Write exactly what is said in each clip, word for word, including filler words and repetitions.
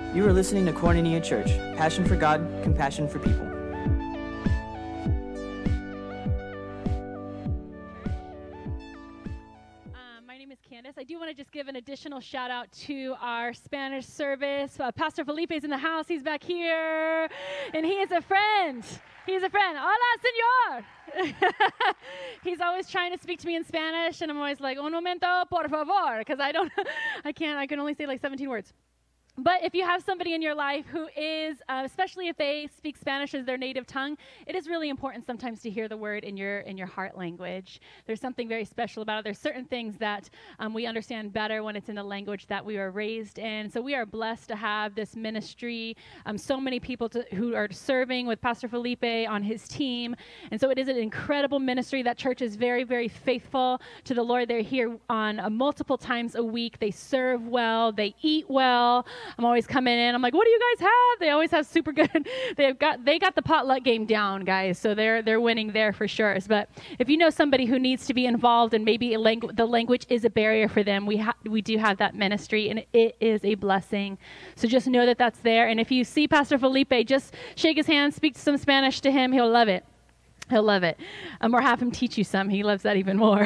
You are listening to Koinonia Church, passion for God, compassion for people. Um, my name is Candace. I do want to just give an additional shout out to our Spanish service. Uh, Pastor Felipe is in the house. He's back here, and he is a friend. He's a friend. Hola, señor. He's always trying to speak to me in Spanish, and I'm always like, un momento, por favor, because I don't, I can't, I can only say like seventeen words. But if you have somebody in your life who is, uh, especially if they speak Spanish as their native tongue, it is really important sometimes to hear the word in your in your heart language. There's something very special about it. There's certain things that um, we understand better when it's in the language that we were raised in. So we are blessed to have this ministry, um, so many people to, who are serving with Pastor Felipe on his team. And so it is an incredible ministry. That church is very, very faithful to the Lord. They're here on uh, multiple times a week. They serve well. They eat well. I'm always coming in. I'm like, what do you guys have? They always have super good. They've got they got the potluck game down, guys. So they're they're winning there for sure. But if you know somebody who needs to be involved and maybe a langu- the language is a barrier for them, we ha- we do have that ministry, and it is a blessing. So just know that that's there. And if you see Pastor Felipe, just shake his hand, speak some Spanish to him. He'll love it. He'll love it. Um, or have him teach you some. He loves that even more.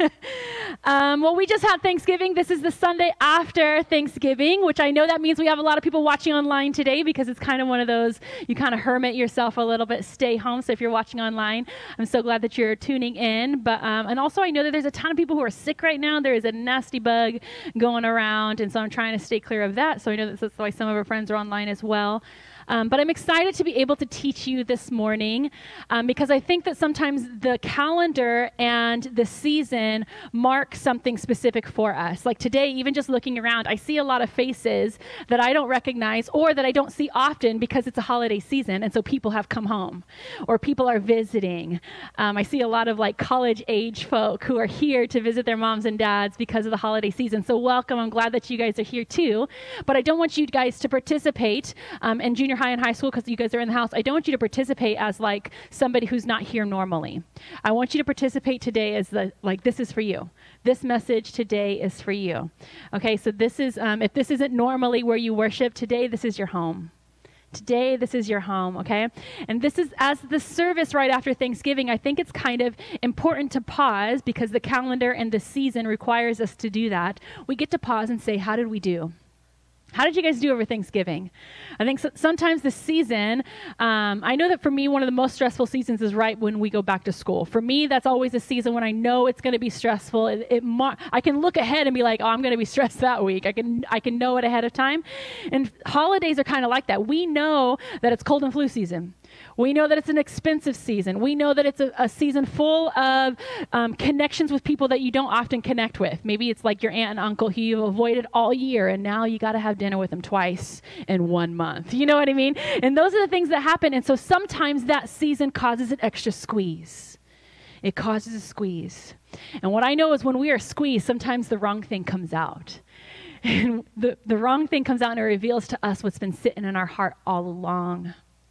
um, well, we just had Thanksgiving. This is the Sunday after Thanksgiving, which I know that means we have a lot of people watching online today because it's kind of one of those, you kind of hermit yourself a little bit, stay home. So if you're watching online, I'm so glad that you're tuning in. But um, and also I know that there's a ton of people who are sick right now. There is a nasty bug going around, and so I'm trying to stay clear of that. So I know that's why some of our friends are online as well. Um, but I'm excited to be able to teach you this morning um, because I think that sometimes the calendar and the season mark something specific for us. Like today, even just looking around, I see a lot of faces that I don't recognize or that I don't see often because it's a holiday season, and so people have come home or people are visiting. Um, I see a lot of like college age folk who are here to visit their moms and dads because of the holiday season. So welcome. I'm glad that you guys are here too. But I don't want you guys to participate um, in junior high and high school because you guys are in the house. I don't want you to participate as like somebody who's not here normally. I want you to participate today as the like this is for you. This message today is for you. Okay, so this is um, if this isn't normally where you worship today, this is your home. Today, this is your home, okay? And this is, as the service right after Thanksgiving, I think it's kind of important to pause because the calendar and the season requires us to do that. We get to pause and say, how did we do? How did you guys do over Thanksgiving? I think so, sometimes the season, um, I know that for me, one of the most stressful seasons is right when we go back to school. For me, that's always a season when I know it's going to be stressful. It, it mar- I can look ahead and be like, oh, I'm going to be stressed that week. I can I can know it ahead of time. And holidays are kind of like that. We know that it's cold and flu season. We know that it's an expensive season. We know that it's a, a season full of um, connections with people that you don't often connect with. Maybe it's like your aunt and uncle who you've avoided all year, and now you got to have dinner with them twice in one month. You know what I mean? And those are the things that happen. And so sometimes that season causes an extra squeeze. It causes a squeeze. And what I know is when we are squeezed, sometimes the wrong thing comes out. And the, the wrong thing comes out and it reveals to us what's been sitting in our heart all along.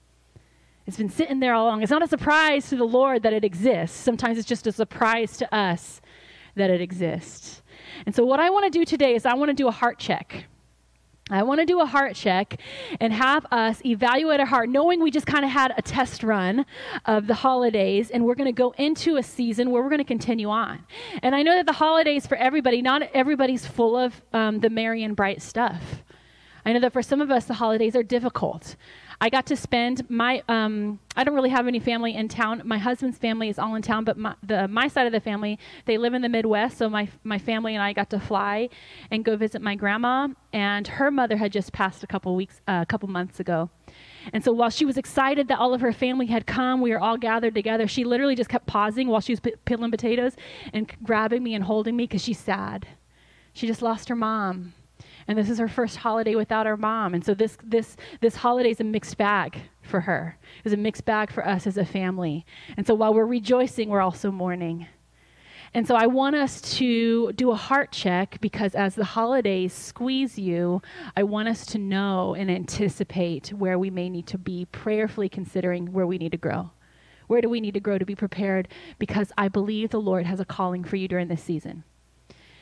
It's been sitting there all along. It's not a surprise to the Lord that it exists. Sometimes it's just a surprise to us that it exists. And so what I want to do today is I want to do a heart check. I want to do a heart check and have us evaluate our heart, knowing we just kind of had a test run of the holidays, and we're going to go into a season where we're going to continue on. And I know that the holidays for everybody, not everybody's full of um, the merry and bright stuff. I know that for some of us, the holidays are difficult. I got to spend my, um, I don't really have any family in town. My husband's family is all in town, but my, the, my side of the family, they live in the Midwest, so my my family and I got to fly and go visit my grandma, and her mother had just passed a couple weeks, uh, a couple months ago. And so while she was excited that all of her family had come, we were all gathered together, she literally just kept pausing while she was p- peeling potatoes and grabbing me and holding me because she's sad. She just lost her mom. And this is her first holiday without her mom. And so this this this holiday is a mixed bag for her. It's a mixed bag for us as a family. And so while we're rejoicing, we're also mourning. And so I want us to do a heart check because as the holidays squeeze you, I want us to know and anticipate where we may need to be, prayerfully considering where we need to grow. Where do we need to grow to be prepared? Because I believe the Lord has a calling for you during this season.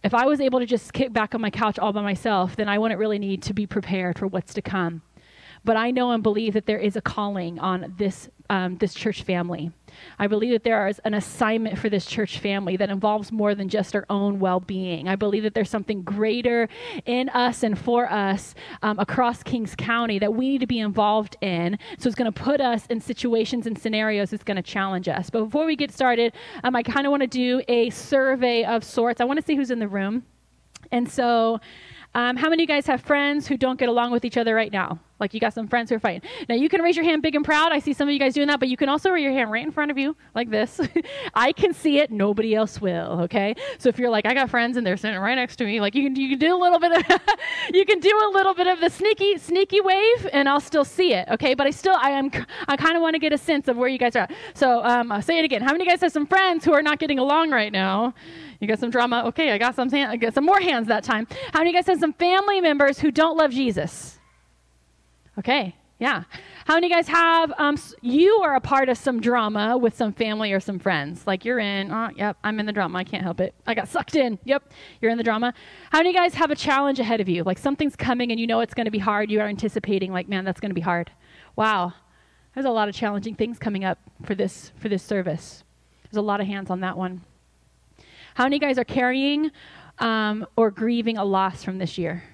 If I was able to just kick back on my couch all by myself, then I wouldn't really need to be prepared for what's to come. But I know and believe that there is a calling on this um, this church family. I believe that there is an assignment for this church family that involves more than just our own well-being. I believe that there's something greater in us and for us um, across Kings County that we need to be involved in. So it's going to put us in situations and scenarios that's going to challenge us. But before we get started, um, I kind of want to do a survey of sorts. I want to see who's in the room. And so um, how many of you guys have friends who don't get along with each other right now? Like you got some friends who are fighting. Now you can raise your hand big and proud. I see some of you guys doing that, but you can also raise your hand right in front of you like this. I can see it. Nobody else will. Okay. So if you're like, I got friends and they're sitting right next to me, like you can, you can do a little bit of, you can do a little bit of the sneaky, sneaky wave and I'll still see it. Okay. But I still, I am, I kind of want to get a sense of where you guys are at. So um, I'll say it again. How many of you guys have some friends who are not getting along right now? You got some drama. Okay. I got some, hand, I got some more hands that time. How many of you guys have some family members who don't love Jesus? Okay. Yeah. How many of you guys have, um, you are a part of some drama with some family or some friends? Like you're in, oh, yep, I'm in the drama. I can't help it. I got sucked in. Yep, you're in the drama. How many of you guys have a challenge ahead of you? Like something's coming and you know it's going to be hard. You are anticipating like, man, that's going to be hard. Wow. There's a lot of challenging things coming up for this, for this service. There's a lot of hands on that one. How many of you guys are carrying um, or grieving a loss from this year?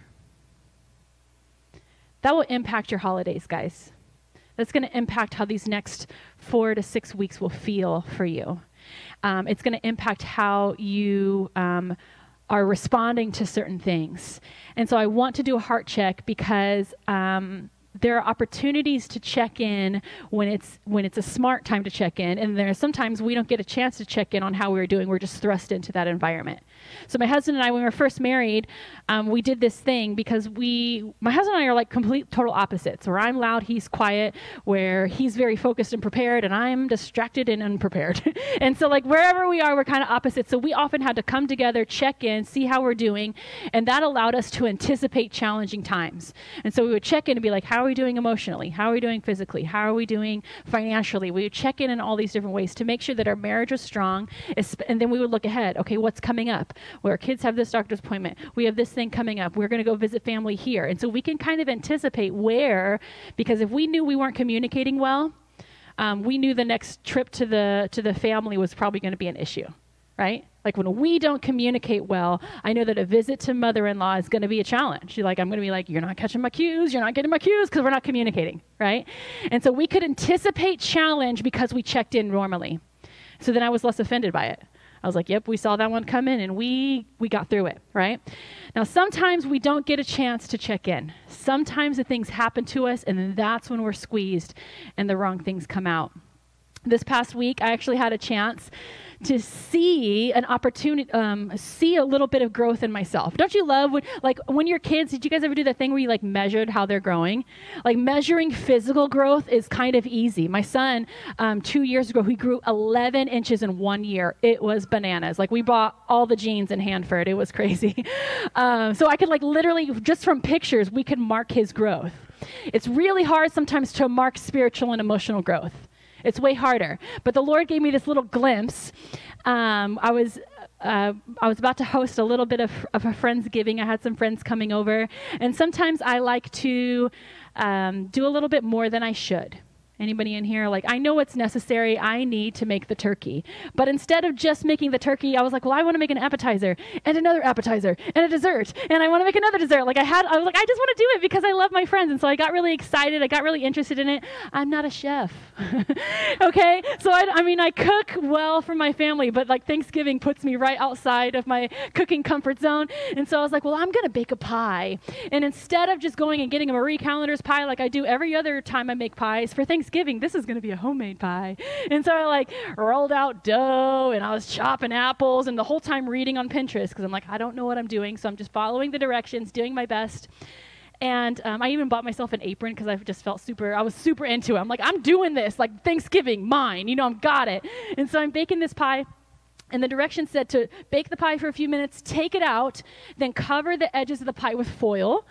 That will impact your holidays, guys. That's going to impact how these next four to six weeks will feel for you. Um, it's going to impact how you um, are responding to certain things. And so I want to do a heart check because um, there are opportunities to check in when it's when it's a smart time to check in. And there are sometimes we don't get a chance to check in on how we're doing. We're just thrust into that environment. So my husband and I, when we were first married, um, we did this thing because we, my husband and I are like complete, total opposites. Where I'm loud, he's quiet. Where he's very focused and prepared, and I'm distracted and unprepared. And so like wherever we are, we're kind of opposite. So we often had to come together, check in, see how we're doing, and that allowed us to anticipate challenging times. And so we would check in and be like, how are we doing emotionally? How are we doing physically? How are we doing financially? We would check in in all these different ways to make sure that our marriage was strong, and then we would look ahead. Okay, what's coming up? Where our kids have this doctor's appointment. We have this thing coming up. We're going to go visit family here. And so we can kind of anticipate where, because if we knew we weren't communicating well, um, we knew the next trip to the to the family was probably going to be an issue, right? Like when we don't communicate well, I know that a visit to mother-in-law is going to be a challenge. You're like, I'm going to be like, you're not catching my cues. You're not getting my cues because we're not communicating, right? And so we could anticipate challenge because we checked in normally. So then I was less offended by it. I was like, yep, we saw that one come in and we we got through it, right? Now, sometimes we don't get a chance to check in. Sometimes the things happen to us and then that's when we're squeezed and the wrong things come out. This past week, I actually had a chance to see an opportunity, um, see a little bit of growth in myself. Don't you love when, like, when you're kids, did you guys ever do that thing where you, like, measured how they're growing? Like, measuring physical growth is kind of easy. My son, um, two years ago, he grew eleven inches in one year. It was bananas. Like, we bought all the jeans in Hanford. It was crazy. um, so I could, like, literally, just from pictures, we could mark his growth. It's really hard sometimes to mark spiritual and emotional growth. It's way harder. But the Lord gave me this little glimpse. Um, I was uh, I was about to host a little bit of, of a Friendsgiving. I had some friends coming over. And sometimes I like to um, do a little bit more than I should. Anybody in here? Like, I know what's necessary. I need to make the turkey. But instead of just making the turkey, I was like, well, I want to make an appetizer and another appetizer and a dessert. And I want to make another dessert. Like I had, I was like, I just want to do it because I love my friends. And so I got really excited. I got really interested in it. I'm not a chef. Okay. So I, I mean, I cook well for my family, but like Thanksgiving puts me right outside of my cooking comfort zone. And so I was like, well, I'm going to bake a pie. And instead of just going and getting a Marie Callender's pie, like I do every other time I make pies, for Thanksgiving, Thanksgiving, this is going to be a homemade pie. And so I like rolled out dough and I was chopping apples and the whole time reading on Pinterest because I'm like, I don't know what I'm doing. So I'm just following the directions, doing my best. And um, I even bought myself an apron because I just felt super, I was super into it. I'm like, I'm doing this, like Thanksgiving, mine, you know, I've got it. And so I'm baking this pie. And the directions said to bake the pie for a few minutes, take it out, then cover the edges of the pie with foil,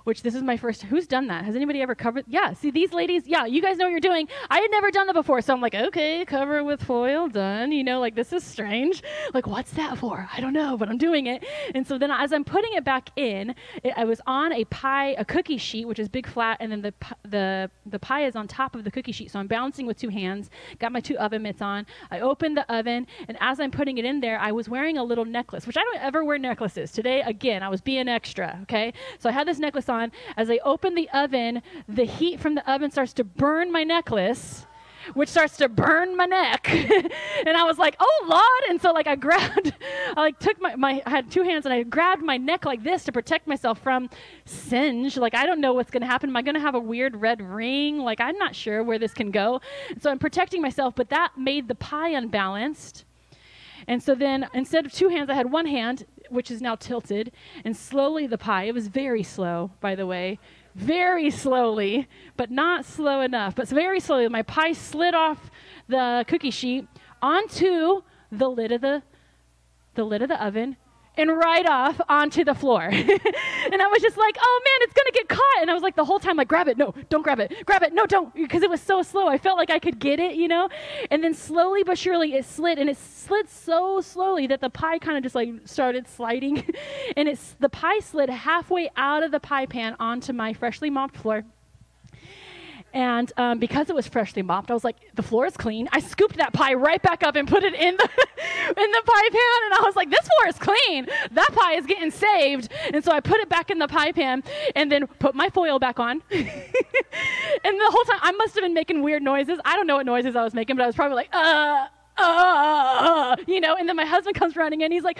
which this is my first, who's done that? Has anybody ever covered? Yeah, see these ladies, yeah, you guys know what you're doing. I had never done that before, so I'm like, okay, cover with foil, done. You know, like this is strange. Like, what's that for? I don't know, but I'm doing it. And so then as I'm putting it back in, it, I was on a pie, a cookie sheet, which is big flat, and then the, the, the pie is on top of the cookie sheet. So I'm balancing with two hands, got my two oven mitts on. I opened the oven, and as I'm putting it in there, I was wearing a little necklace, which I don't ever wear necklaces. Today, again, I was being extra, okay? So I had this necklace on. As I open the oven, the heat from the oven starts to burn my necklace, which starts to burn my neck. And I was like, oh, Lord. And so like I grabbed, I like took my, my, I had two hands and I grabbed my neck like this to protect myself from singe. Like, I don't know what's going to happen. Am I going to have a weird red ring? Like, I'm not sure where this can go. And so I'm protecting myself, but that made the pie unbalanced. And so then instead of two hands, I had one hand, which is now tilted, and slowly the pie, it was very slow, by the way, very slowly, but not slow enough, but very slowly, my pie slid off the cookie sheet onto the lid of the, the lid of the oven, and right off onto the floor. And I was just like, oh man, it's gonna get caught. And I was like the whole time, like, grab it, no, don't grab it, grab it, no, don't, because it was so slow. I felt like I could get it, you know? And then slowly but surely it slid, and it slid so slowly that the pie kind of just like started sliding. And it's the pie slid halfway out of the pie pan onto my freshly mopped floor. And um, because it was freshly mopped, I was like, the floor is clean. I scooped that pie right back up and put it in the in the pie pan. And I was like, this floor is clean. That pie is getting saved. And so I put it back in the pie pan and then put my foil back on. And the whole time, I must have been making weird noises. I don't know what noises I was making, but I was probably like, uh, uh, you know, and then my husband comes running in. He's like,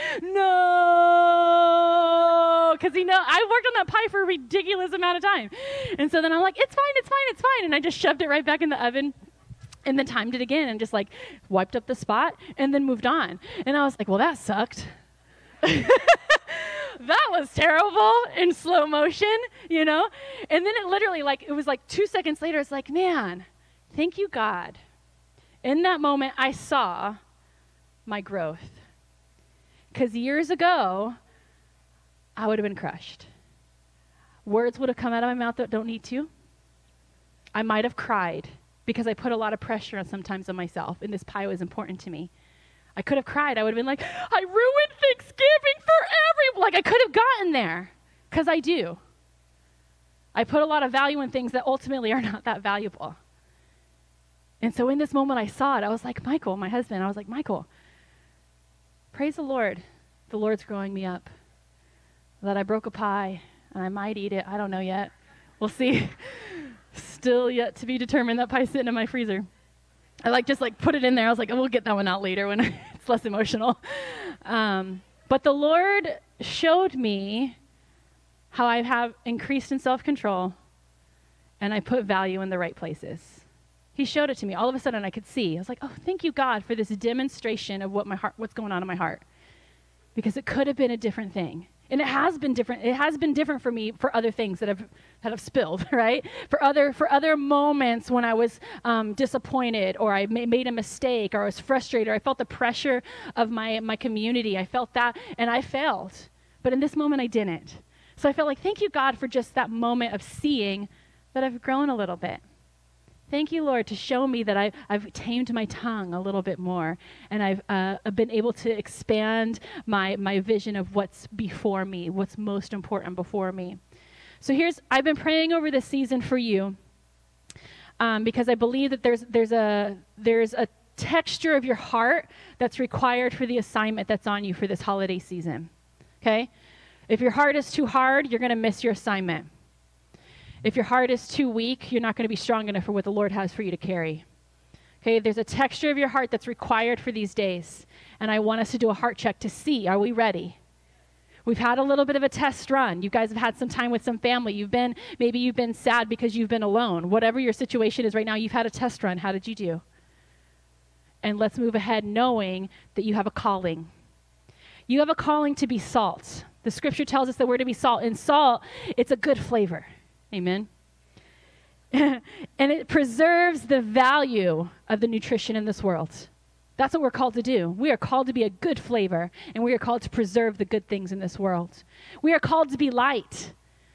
no, because he know I worked on that pie for a ridiculous amount of time. And so then I'm like, it's fine, it's fine, it's fine. And I just shoved it right back in the oven and then timed it again and just like wiped up the spot and then moved on. And I was like, well, that sucked. That was terrible in slow motion, you know? And then it literally like, it was like two seconds later, it's like, man, thank you, God. In that moment, I saw my growth. Because years ago, I would have been crushed. Words would have come out of my mouth that don't need to. I might have cried because I put a lot of pressure on sometimes on myself, and this pie was important to me. I could have cried. I would have been like, I ruined Thanksgiving for everyone. Like, I could have gotten there because I do. I put a lot of value in things that ultimately are not that valuable. And so in this moment I saw it. I was like, Michael, my husband, I was like, Michael, praise the Lord. The Lord's growing me up. That I broke a pie and I might eat it. I don't know yet. We'll see. Still yet to be determined. That pie's sitting in my freezer. I like just like put it in there. I was like, oh, we'll get that one out later when it's less emotional. Um, but the Lord showed me how I have increased in self-control and I put value in the right places. He showed it to me. All of a sudden I could see. I was like, oh, thank you, God, for this demonstration of what my heart, what's going on in my heart. Because it could have been a different thing. And it has been different. It has been different for me for other things that have that have spilled, right? For other for other moments when I was um, disappointed or I ma- made a mistake or I was frustrated or I felt the pressure of my my community. I felt that and I failed. But in this moment I didn't. So I felt like, thank you, God, for just that moment of seeing that I've grown a little bit. Thank you, Lord, to show me that I, I've tamed my tongue a little bit more and I've uh, been able to expand my, my vision of what's before me, what's most important before me. So here's, I've been praying over this season for you um, because I believe that there's, there's, a, there's a texture of your heart that's required for the assignment that's on you for this holiday season, okay? If your heart is too hard, you're going to miss your assignment. If your heart is too weak, you're not going to be strong enough for what the Lord has for you to carry. Okay, there's a texture of your heart that's required for these days. And I want us to do a heart check to see, are we ready? We've had a little bit of a test run. You guys have had some time with some family. You've been, maybe you've been sad because you've been alone. Whatever your situation is right now, you've had a test run. How did you do? And let's move ahead knowing that you have a calling. You have a calling to be salt. The scripture tells us that we're to be salt. And salt, it's a good flavor. Amen. And it preserves the value of the nutrition in this world. That's what we're called to do. We are called to be a good flavor, and we are called to preserve the good things in this world. We are called to be light.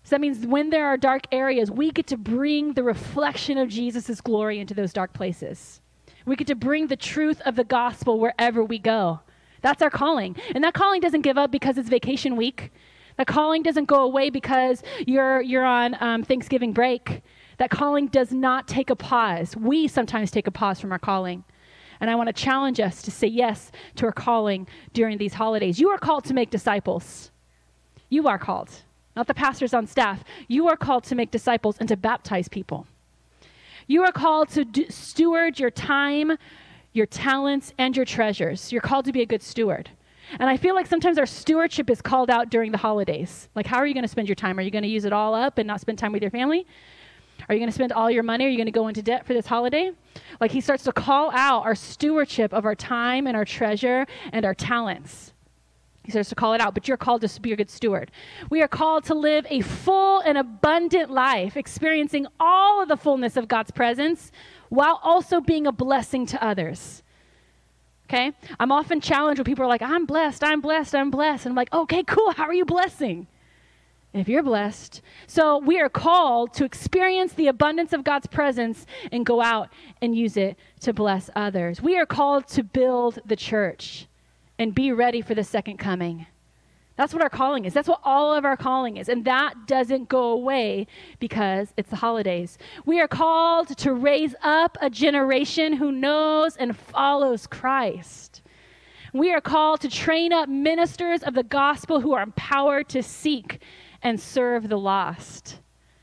So that means when there are dark areas, we get to bring the reflection of Jesus' glory into those dark places. We get to bring the truth of the gospel wherever we go. That's our calling. And that calling doesn't give up because it's vacation week. That calling doesn't go away because you're you're on um, Thanksgiving break. That calling does not take a pause. We sometimes take a pause from our calling. And I want to challenge us to say yes to our calling during these holidays. You are called to make disciples. You are called. Not the pastors on staff. You are called to make disciples and to baptize people. You are called to do, steward your time, your talents, and your treasures. You're called to be a good steward. And I feel like sometimes our stewardship is called out during the holidays. Like, how are you going to spend your time? Are you going to use it all up and not spend time with your family? Are you going to spend all your money? Are you going to go into debt for this holiday? Like, he starts to call out our stewardship of our time and our treasure and our talents. He starts to call it out, but you're called to be a good steward. We are called to live a full and abundant life, experiencing all of the fullness of God's presence while also being a blessing to others. Okay? I'm often challenged when people are like, I'm blessed, I'm blessed, I'm blessed. And I'm like, okay, cool. How are you blessing? If you're blessed. So we are called to experience the abundance of God's presence and go out and use it to bless others. We are called to build the church and be ready for the second coming. That's what our calling is. That's what all of our calling is. And that doesn't go away because it's the holidays. We are called to raise up a generation who knows and follows Christ. We are called to train up ministers of the gospel who are empowered to seek and serve the lost.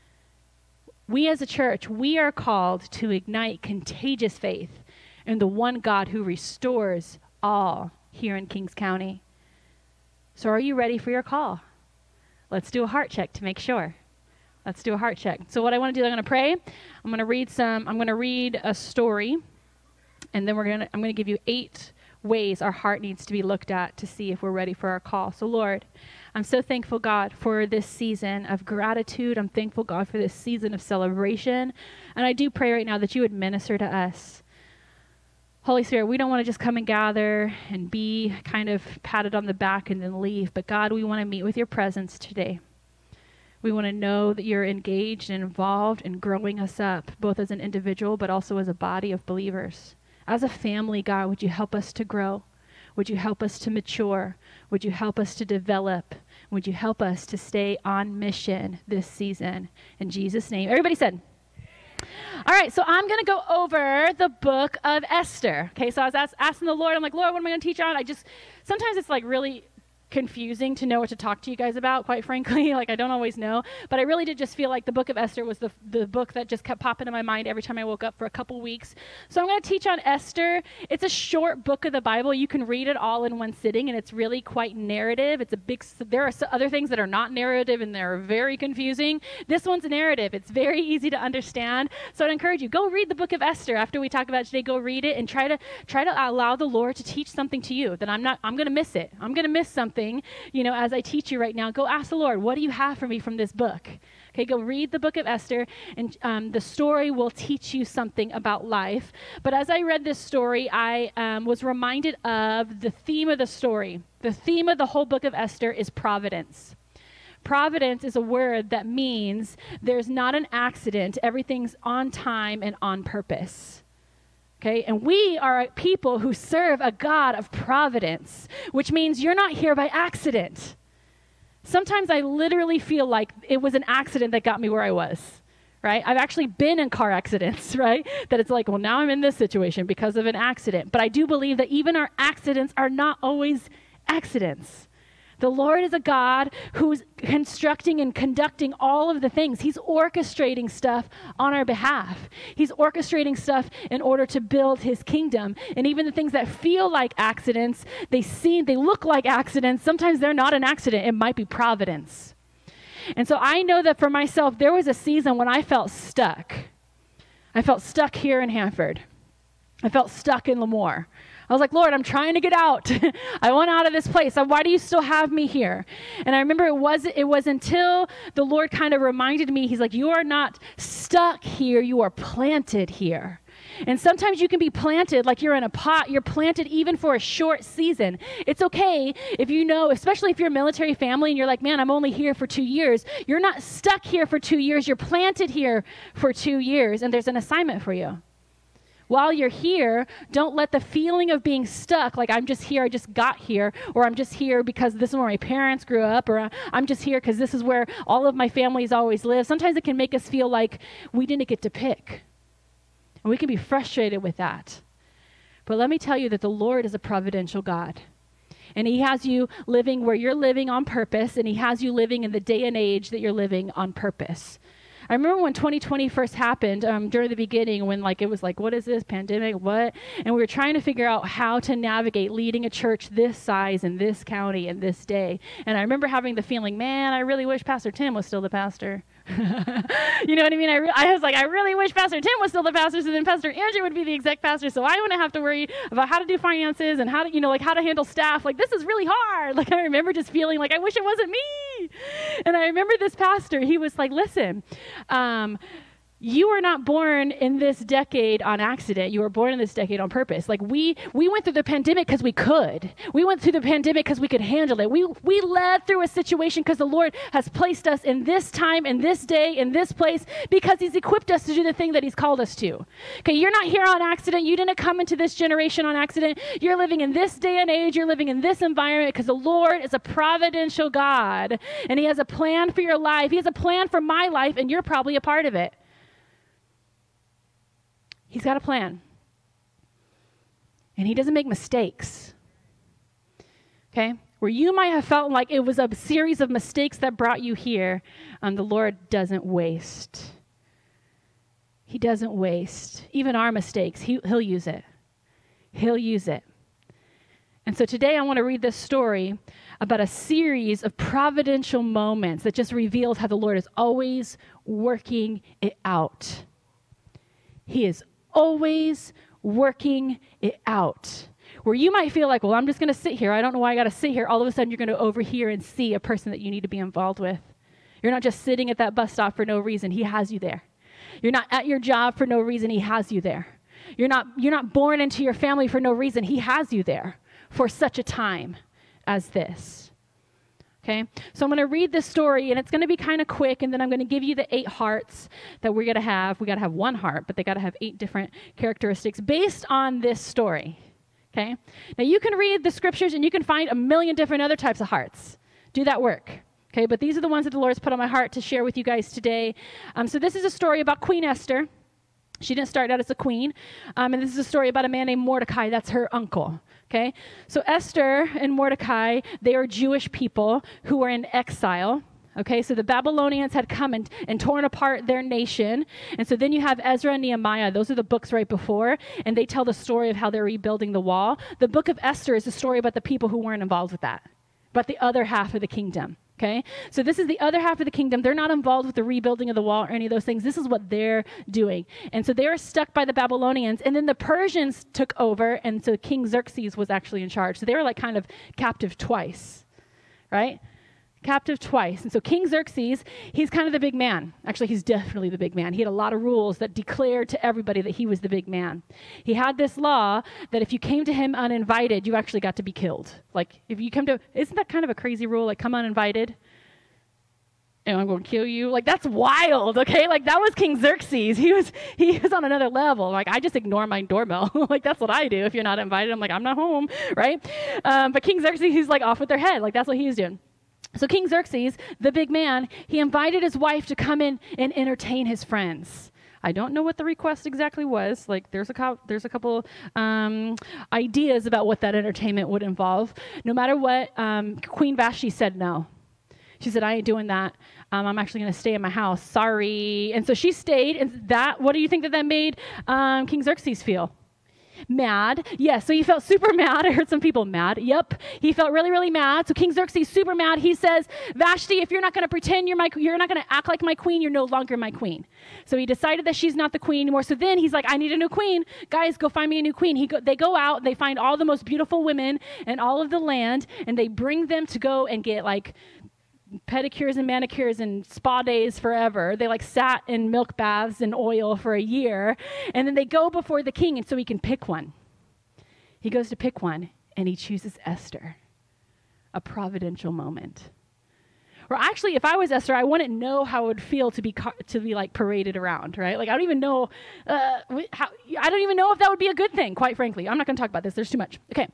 We as a church, we are called to ignite contagious faith in the one God who restores all here in Kings County. So are you ready for your call? Let's do a heart check to make sure. Let's do a heart check. So what I want to do, I'm going to pray. I'm going to read some, I'm going to read a story, and then we're going to, I'm going to give you eight ways our heart needs to be looked at to see if we're ready for our call. So Lord, I'm so thankful, God, for this season of gratitude. I'm thankful, God, for this season of celebration. And I do pray right now that you would minister to us. Holy Spirit, we don't want to just come and gather and be kind of patted on the back and then leave. But God, we want to meet with your presence today. We want to know that you're engaged and involved in growing us up, both as an individual, but also as a body of believers. As a family, God, would you help us to grow? Would you help us to mature? Would you help us to develop? Would you help us to stay on mission this season? In Jesus' name. Everybody said, all right, so I'm going to go over the book of Esther. Okay, so I was ask, asking the Lord, I'm like, Lord, what am I going to teach on? I just, sometimes it's like really confusing to know what to talk to you guys about, quite frankly. Like, I don't always know. But I really did just feel like the book of Esther was the, the book that just kept popping in my mind every time I woke up for a couple weeks. So I'm going to teach on Esther. It's a short book of the Bible. You can read it all in one sitting, and it's really quite narrative. It's a big, there are other things that are not narrative, and they're very confusing. This one's a narrative. It's very easy to understand. So I'd encourage you, go read the book of Esther. After we talk about it today, go read it and try to try to allow the Lord to teach something to you that I'm not, I'm going to miss it. I'm going to miss something. You know, as I teach you right now, go ask the Lord, what do you have for me from this book? Okay, go read the book of Esther, and um, the story will teach you something about life. But as I read this story, I um, was reminded of the theme of the story. The theme of the whole book of Esther is providence. Providence is a word that means there's not an accident. Everything's on time and on purpose. Okay, and we are a people who serve a God of providence, which means you're not here by accident. Sometimes I literally feel like it was an accident that got me where I was, right? I've actually been in car accidents, right? That it's like, well, now I'm in this situation because of an accident. But I do believe that even our accidents are not always accidents. The Lord is a God who's constructing and conducting all of the things. He's orchestrating stuff on our behalf. He's orchestrating stuff in order to build his kingdom. And even the things that feel like accidents, they seem, they look like accidents. Sometimes they're not an accident. It might be providence. And so I know that for myself, there was a season when I felt stuck. I felt stuck here in Hanford. I felt stuck in Lemoore. I was like, Lord, I'm trying to get out. I want out of this place. Why do you still have me here? And I remember it was it was until the Lord kind of reminded me, he's like, you are not stuck here. You are planted here. And sometimes you can be planted like you're in a pot. You're planted even for a short season. It's okay if you know, especially if you're a military family and you're like, man, I'm only here for two years. You're not stuck here for two years. You're planted here for two years, and there's an assignment for you. While you're here, don't let the feeling of being stuck, like I'm just here, I just got here, or I'm just here because this is where my parents grew up, or I'm just here because this is where all of my families always live. Sometimes it can make us feel like we didn't get to pick. And we can be frustrated with that. But let me tell you that the Lord is a providential God. And he has you living where you're living on purpose, and he has you living in the day and age that you're living on purpose. I remember when twenty twenty first happened, um, during the beginning, when like it was like, what is this pandemic? What? And we were trying to figure out how to navigate leading a church this size in this county in this day. And I remember having the feeling, man, I really wish Pastor Tim was still the pastor. You know what I mean? I, re- I was like, I really wish Pastor Tim was still the pastor, so then Pastor Andrew would be the exec pastor, so I wouldn't have to worry about how to do finances and how to, you know, like how to handle staff. Like, this is really hard. Like, I remember just feeling like, I wish it wasn't me. And I remember this pastor, he was like, listen, um, you were not born in this decade on accident. You were born in this decade on purpose. Like we, we went through the pandemic because we could. We went through the pandemic because we could handle it. We, we led through a situation because the Lord has placed us in this time, in this day, in this place, because he's equipped us to do the thing that he's called us to. Okay, you're not here on accident. You didn't come into this generation on accident. You're living in this day and age. You're living in this environment because the Lord is a providential God, and he has a plan for your life. He has a plan for my life, and you're probably a part of it. He's got a plan. And he doesn't make mistakes. Okay? Where you might have felt like it was a series of mistakes that brought you here, um, the Lord doesn't waste. He doesn't waste. Even our mistakes, he, he'll use it. He'll use it. And so today I want to read this story about a series of providential moments that just reveals how the Lord is always working it out. He is always working it out. Where you might feel like, well, I'm just going to sit here. I don't know why I got to sit here. All of a sudden, you're going to overhear and see a person that you need to be involved with. You're not just sitting at that bus stop for no reason. He has you there. You're not at your job for no reason. He has you there. You're not, you're not born into your family for no reason. He has you there for such a time as this. Okay, so I'm going to read this story, and it's going to be kind of quick, and then I'm going to give you the eight hearts that we're going to have. We got to have one heart, but they got to have eight different characteristics based on this story. Okay, now you can read the scriptures, and you can find a million different other types of hearts. Do that work. Okay, but these are the ones that the Lord's put on my heart to share with you guys today. Um, so this is a story about Queen Esther. She didn't start out as a queen, um, and this is a story about a man named Mordecai. That's her uncle. Okay, so Esther and Mordecai, they are Jewish people who were in exile. Okay, so the Babylonians had come and, and torn apart their nation. And so then you have Ezra and Nehemiah. Those are the books right before. And they tell the story of how they're rebuilding the wall. The book of Esther is a story about the people who weren't involved with that, but the other half of the kingdom. Okay, so this is the other half of the kingdom. They're not involved with the rebuilding of the wall or any of those things. This is what they're doing. And so they were stuck by the Babylonians, and then the Persians took over, and so King Xerxes was actually in charge. So they were like kind of captive twice, right? Captive twice. And so King Xerxes, he's kind of the big man. Actually, he's definitely the big man. He had a lot of rules that declared to everybody that he was the big man. He had this law that if you came to him uninvited, you actually got to be killed. Like, if you come to, isn't that kind of a crazy rule? Like, come uninvited, and I'm going to kill you. Like, that's wild, okay? Like, that was King Xerxes. He was he was on another level. Like, I just ignore my doorbell. Like, that's what I do. If you're not invited, I'm like, I'm not home, right? Um, but King Xerxes, he's like off with their head. Like, that's what he was doing. So King Xerxes, the big man, he invited his wife to come in and entertain his friends. I don't know what the request exactly was. Like, there's a co- there's a couple um, ideas about what that entertainment would involve. No matter what, um, Queen Vashti said no. She said, I ain't doing that. Um, I'm actually going to stay in my house. Sorry. And so she stayed. And that, what do you think that that made um, King Xerxes feel? Mad. Yes, so he felt super mad. I heard some people mad. Yep, he felt really, really mad. So King Xerxes, super mad. He says, Vashti, if you're not going to pretend you're my, you're not going to act like my queen, you're no longer my queen. So he decided that she's not the queen anymore. So then he's like, I need a new queen. Guys, go find me a new queen. He go, they go out, they find all the most beautiful women in all of the land, and they bring them to go and get like pedicures and manicures and spa days forever. They like sat in milk baths and oil for a year. And then they go before the king, and so he can pick one. He goes to pick one, and he chooses Esther. A providential moment. Or actually, if I was Esther, I wouldn't know how it would feel to be car- to be like paraded around, right? Like I don't even know uh, how. I don't even know if that would be a good thing. Quite frankly, I'm not going to talk about this. There's too much. Okay,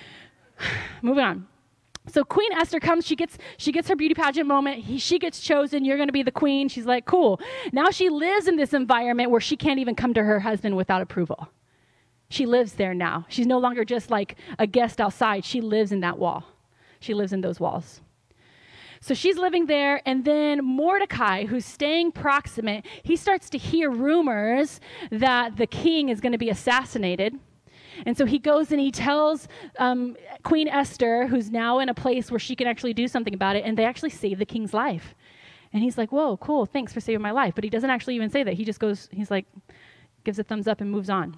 moving on. So Queen Esther comes. She gets she gets her beauty pageant moment. He, she gets chosen. You're going to be the queen. She's like, cool. Now she lives in this environment where she can't even come to her husband without approval. She lives there now. She's no longer just like a guest outside. She lives in that wall. She lives in those walls. So she's living there, and then Mordecai, who's staying proximate, he starts to hear rumors that the king is going to be assassinated. And so he goes and he tells um, Queen Esther, who's now in a place where she can actually do something about it, and they actually save the king's life. And he's like, whoa, cool, thanks for saving my life. But he doesn't actually even say that. He just goes, he's like, gives a thumbs up and moves on.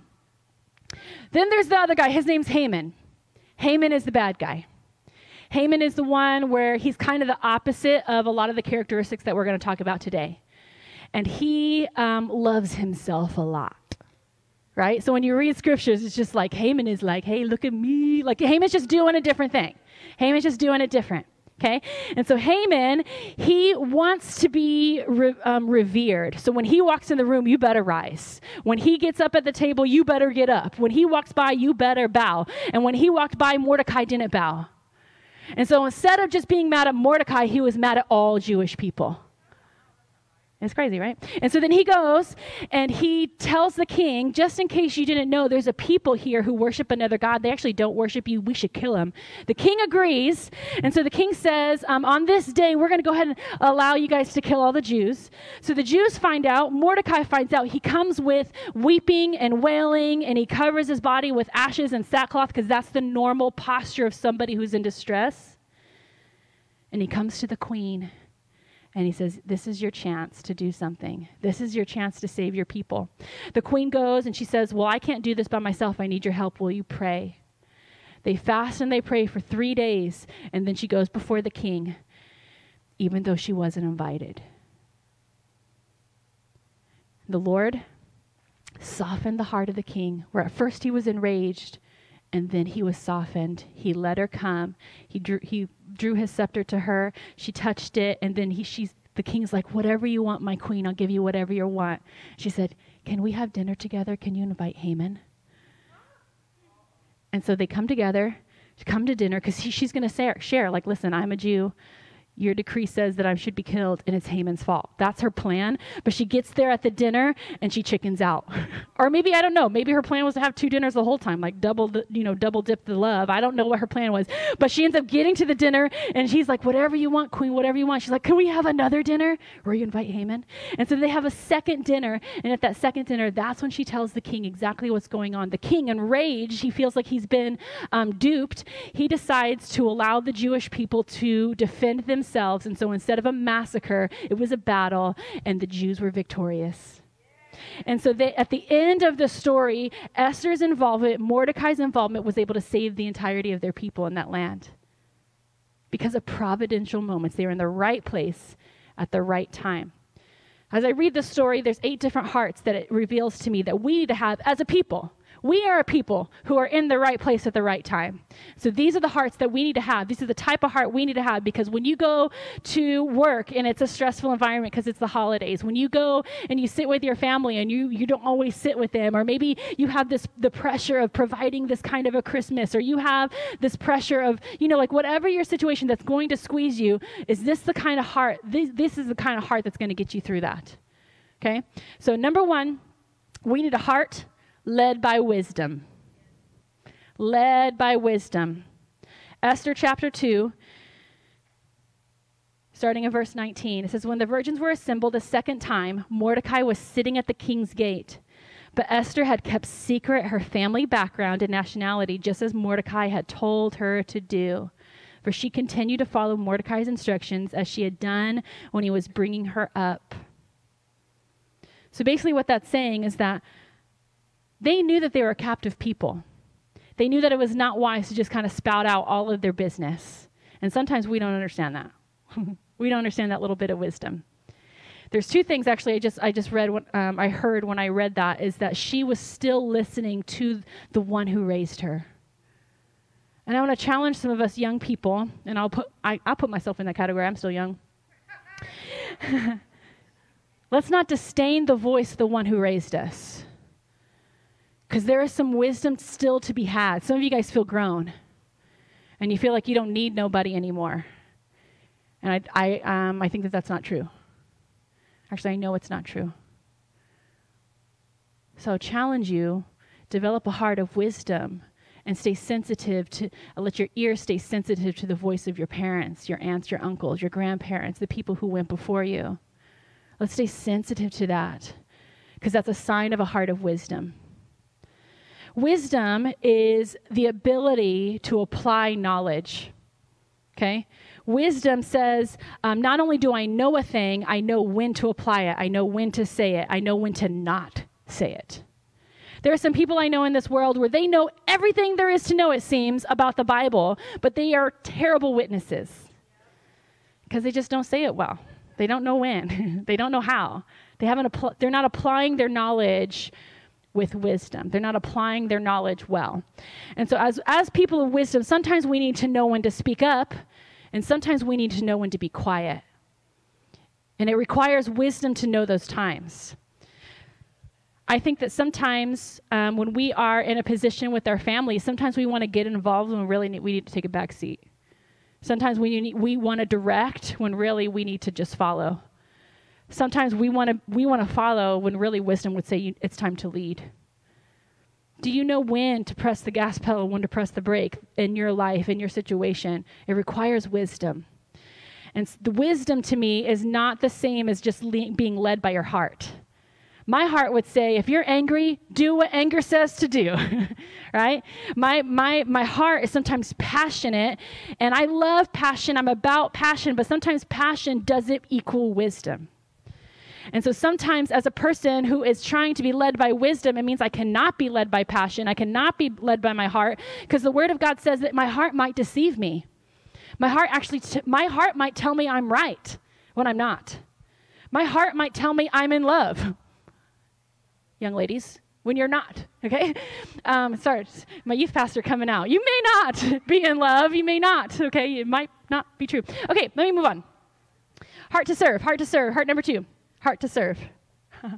Then there's the other guy. His name's Haman. Haman is the bad guy. Haman is the one where he's kind of the opposite of a lot of the characteristics that we're going to talk about today. And he um, loves himself a lot, right? So when you read scriptures, it's just like Haman is like, hey, look at me. Like Haman's just doing a different thing. Haman's just doing it different, okay? And so Haman, he wants to be re- um, revered. So when he walks in the room, you better rise. When he gets up at the table, you better get up. When he walks by, you better bow. And when he walked by, Mordecai didn't bow. And so instead of just being mad at Mordecai, he was mad at all Jewish people. It's crazy, right? And so then he goes and he tells the king, just in case you didn't know, there's a people here who worship another god. They actually don't worship you. We should kill him. The king agrees. And so the king says, um, on this day, we're going to go ahead and allow you guys to kill all the Jews. So the Jews find out. Mordecai finds out. He comes with weeping and wailing, and he covers his body with ashes and sackcloth because that's the normal posture of somebody who's in distress. And he comes to the queen. And he says, this is your chance to do something. This is your chance to save your people. The queen goes and she says, well, I can't do this by myself. I need your help. Will you pray? They fast and they pray for three days. And then she goes before the king, even though she wasn't invited. The Lord softened the heart of the king, where at first he was enraged, and then he was softened. He let her come. He drew he drew his scepter to her. She touched it, and then he she's the king's like, whatever you want, my queen, I'll give you whatever you want. She said, can we have dinner together? Can you invite Haman? And so they come together, come to dinner, because she's going to share, like, listen, I'm a Jew. Your decree says that I should be killed, and it's Haman's fault. That's her plan. But she gets there at the dinner, and she chickens out. Or maybe, I don't know, maybe her plan was to have two dinners the whole time, like double, the, you know, double dip the love. I don't know what her plan was. But she ends up getting to the dinner, and she's like, whatever you want, queen, whatever you want. She's like, can we have another dinner where you invite Haman? And so they have a second dinner, and at that second dinner, that's when she tells the king exactly what's going on. The king, enraged, he feels like he's been um, duped. He decides to allow the Jewish people to defend themselves. Themselves. And so instead of a massacre, it was a battle, and the Jews were victorious. And so they, at the end of the story, Esther's involvement, Mordecai's involvement was able to save the entirety of their people in that land. Because of providential moments. They were in the right place at the right time. As I read this story, there's eight different hearts that it reveals to me that we need to have as a people. We are a people who are in the right place at the right time. So these are the hearts that we need to have. These are the type of heart we need to have, because when you go to work and it's a stressful environment because it's the holidays, when you go and you sit with your family and you, you don't always sit with them, or maybe you have this the pressure of providing this kind of a Christmas, or you have this pressure of, you know, like whatever your situation that's going to squeeze you, is this the kind of heart, this, this is the kind of heart that's going to get you through that. Okay? So number one, we need a heart led by wisdom. Led by wisdom. Esther chapter two, starting in verse nineteen, it says, when the virgins were assembled a second time, Mordecai was sitting at the king's gate. But Esther had kept secret her family background and nationality, just as Mordecai had told her to do. For she continued to follow Mordecai's instructions as she had done when he was bringing her up. So basically what that's saying is that they knew that they were a captive people. They knew that it was not wise to just kind of spout out all of their business. And sometimes we don't understand that. We don't understand that little bit of wisdom. There's two things actually I just I just read what um, I heard when I read that is that she was still listening to the one who raised her. And I want to challenge some of us young people, and I'll put I, I'll put myself in that category. I'm still young. Let's not disdain the voice of the one who raised us, because there is some wisdom still to be had. Some of you guys feel grown, and you feel like you don't need nobody anymore. And I I um I think that that's not true. Actually, I know it's not true. So I challenge you, develop a heart of wisdom and stay sensitive to, uh, let your ears stay sensitive to the voice of your parents, your aunts, your uncles, your grandparents, the people who went before you. Let's stay sensitive to that, because that's a sign of a heart of wisdom. Wisdom is the ability to apply knowledge, okay? Wisdom says, um, not only do I know a thing, I know when to apply it. I know when to say it. I know when to not say it. There are some people I know in this world where they know everything there is to know, it seems, about the Bible, but they are terrible witnesses because they just don't say it well. They don't know when. They don't know how. They haven't. Appl- they're not applying their knowledge with wisdom. They're not applying their knowledge well. And so as, as people of wisdom, sometimes we need to know when to speak up, and sometimes we need to know when to be quiet. And it requires wisdom to know those times. I think that sometimes um, when we are in a position with our family, sometimes we want to get involved when really need, we need to take a back seat. Sometimes we need, we want to direct when really we need to just follow. Sometimes we want to we want to follow when really wisdom would say you, it's time to lead. Do you know when to press the gas pedal, when to press the brake in your life, in your situation? It requires wisdom. And the wisdom to me is not the same as just le- being led by your heart. My heart would say, if you're angry, do what anger says to do, right? My my my heart is sometimes passionate, and I love passion. I'm about passion, but sometimes passion doesn't equal wisdom. And so sometimes as a person who is trying to be led by wisdom, it means I cannot be led by passion. I cannot be led by my heart, because the Word of God says that my heart might deceive me. My heart actually, t- my heart might tell me I'm right when I'm not. My heart might tell me I'm in love. Young ladies, when you're not, okay? Um, sorry, my youth pastor coming out. You may not be in love. You may not, okay? It might not be true. Okay, let me move on. Heart to serve, heart to serve. Heart number two, heart to serve. I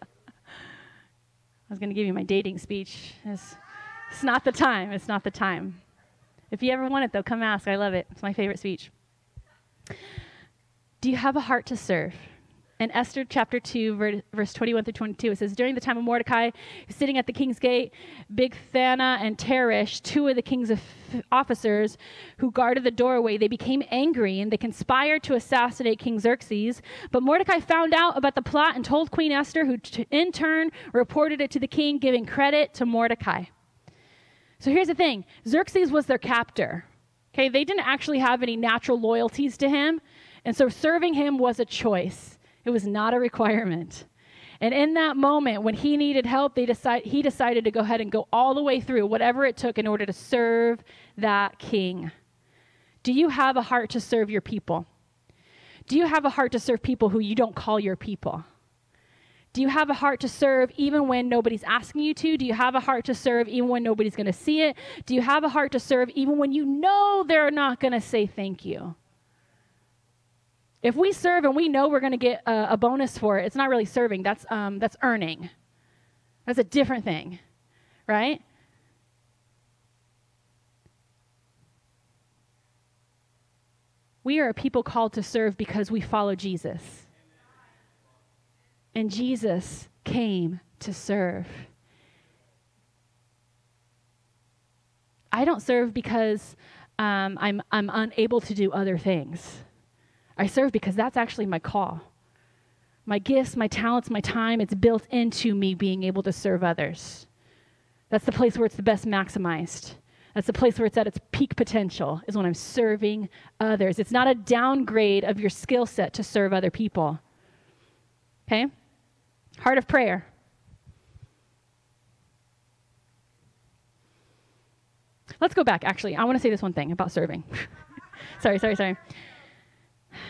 was going to give you my dating speech. It's, it's not the time. It's not the time. If you ever want it, though, come ask. I love it. It's my favorite speech. Do you have a heart to serve? In Esther chapter two, verse twenty-one through twenty-two, it says, during the time of Mordecai, sitting at the king's gate, Bigthana and Teresh, two of the king's officers who guarded the doorway, they became angry, and they conspired to assassinate King Xerxes. But Mordecai found out about the plot and told Queen Esther, who t- in turn reported it to the king, giving credit to Mordecai. So here's the thing. Xerxes was their captor. Okay, they didn't actually have any natural loyalties to him, and so serving him was a choice. It was not a requirement. And in that moment, when he needed help, they decide, he decided to go ahead and go all the way through, whatever it took in order to serve that king. Do you have a heart to serve your people? Do you have a heart to serve people who you don't call your people? Do you have a heart to serve even when nobody's asking you to? Do you have a heart to serve even when nobody's going to see it? Do you have a heart to serve even when you know they're not going to say thank you? If we serve and we know we're going to get a, a bonus for it, it's not really serving. That's um, that's earning. That's a different thing, right? We are a people called to serve because we follow Jesus. And Jesus came to serve. I don't serve because um, I'm I'm unable to do other things. I serve because that's actually my call. My gifts, my talents, my time, it's built into me being able to serve others. That's the place where it's the best maximized. That's the place where it's at its peak potential, is when I'm serving others. It's not a downgrade of your skill set to serve other people. Okay? Heart of prayer. Let's go back, actually. I want to say this one thing about serving. sorry, sorry, sorry.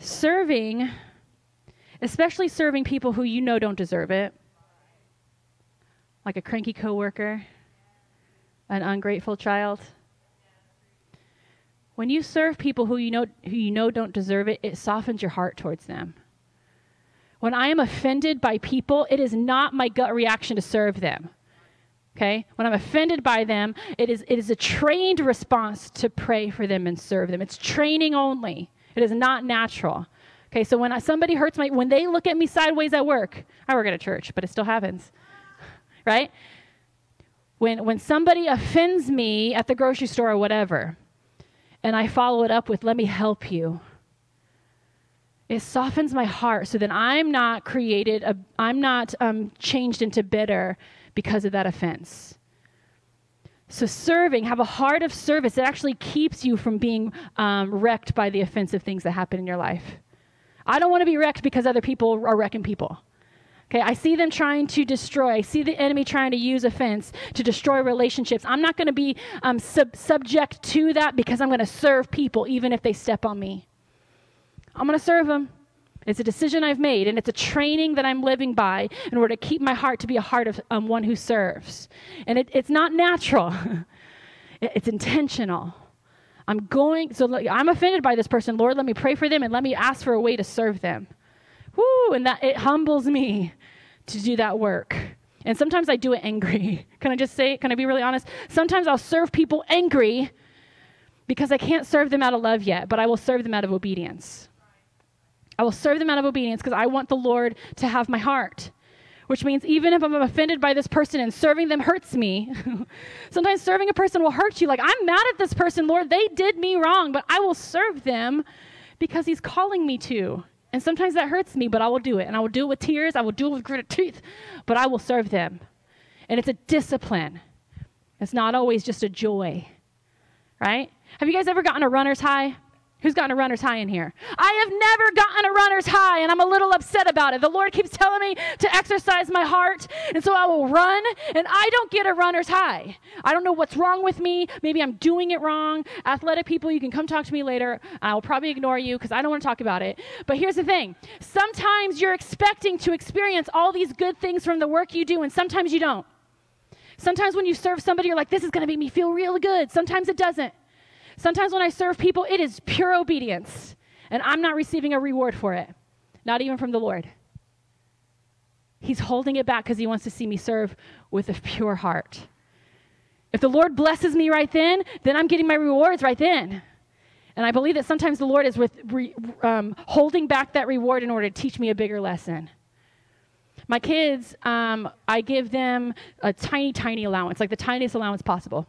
serving, especially serving people who you know don't deserve it, like a cranky coworker, an ungrateful child. When you serve people who you know who you know don't deserve it, it softens your heart towards them. When I am offended by people, it is not my gut reaction to serve them. Okay? When I'm offended by them, it is it is a trained response to pray for them and serve them. It's training only. It is not natural. Okay, so when I, somebody hurts my, when they look at me sideways at work, I work at a church, but it still happens, right? When when somebody offends me at the grocery store or whatever, and I follow it up with, let me help you, it softens my heart so that I'm not created, a, I'm not um, changed into bitter because of that offense. So serving, have a heart of service. It actually keeps you from being um, wrecked by the offensive things that happen in your life. I don't want to be wrecked because other people are wrecking people. Okay, I see them trying to destroy. I see the enemy trying to use offense to destroy relationships. I'm not going to be um, sub- subject to that because I'm going to serve people even if they step on me. I'm going to serve them. It's a decision I've made, and it's a training that I'm living by in order to keep my heart to be a heart of um, one who serves. And it, it's not natural. it, it's intentional. I'm going, so like, I'm offended by this person. Lord, let me pray for them, and let me ask for a way to serve them. Woo, and that it humbles me to do that work. And sometimes I do it angry. Can I just say, can I be really honest? Sometimes I'll serve people angry because I can't serve them out of love yet, but I will serve them out of obedience. I will serve them out of obedience because I want the Lord to have my heart, which means even if I'm offended by this person and serving them hurts me, sometimes serving a person will hurt you. Like, I'm mad at this person, Lord, they did me wrong, but I will serve them because he's calling me to. And sometimes that hurts me, but I will do it. And I will do it with tears. I will do it with gritted teeth, but I will serve them. And it's a discipline. It's not always just a joy, right? Have you guys ever gotten a runner's high? Who's gotten a runner's high in here? I have never gotten a runner's high, and I'm a little upset about it. The Lord keeps telling me to exercise my heart, and so I will run, and I don't get a runner's high. I don't know what's wrong with me. Maybe I'm doing it wrong. Athletic people, you can come talk to me later. I'll probably ignore you because I don't want to talk about it. But here's the thing. Sometimes you're expecting to experience all these good things from the work you do, and sometimes you don't. Sometimes when you serve somebody, you're like, this is going to make me feel really good. Sometimes it doesn't. Sometimes when I serve people, it is pure obedience, and I'm not receiving a reward for it, not even from the Lord. He's holding it back because he wants to see me serve with a pure heart. If the Lord blesses me right then, then I'm getting my rewards right then. And I believe that sometimes the Lord is with, re, um, holding back that reward in order to teach me a bigger lesson. My kids, um, I give them a tiny, tiny allowance, like the tiniest allowance possible.